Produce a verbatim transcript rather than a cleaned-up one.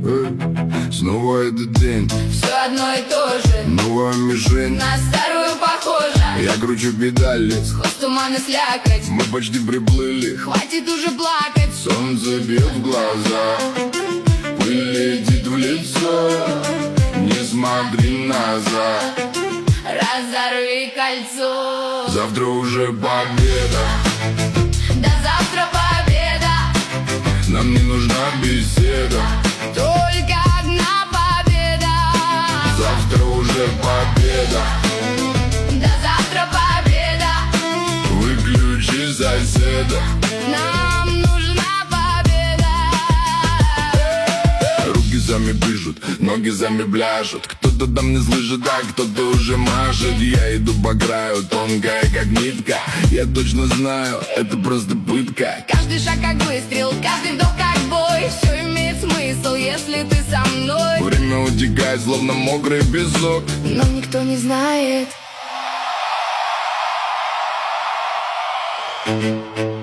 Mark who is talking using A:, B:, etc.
A: Эй, снова этот день,
B: все одно и то же,
A: новая мишень,
B: на старую похожа.
A: я кручу педали,
B: Сход туман и слякоть,
A: мы почти приплыли.
B: хватит уже плакать.
A: Солнце бьет в глаза, пыль летит в лицо, не смотри назад,
B: Разорви кольцо.
A: завтра уже победа,
B: До завтра победа,
A: нам не нужна беседа.
B: только одна победа.
A: Завтра уже победа,
B: До завтра победа,
A: выключи соседа.
B: нам нужна победа.
A: Руки сами пишут, ноги сами пляшут. Кто-то там не слышит, а кто-то уже машет. Я иду по краю, тонкая как нитка. Я точно знаю, это просто пытка.
B: Каждый шаг как выстрел, каждый вдох как бой. Все имеет смысл, если ты со мной.
A: Время утекает, словно мокрый песок.
B: Но никто не знает.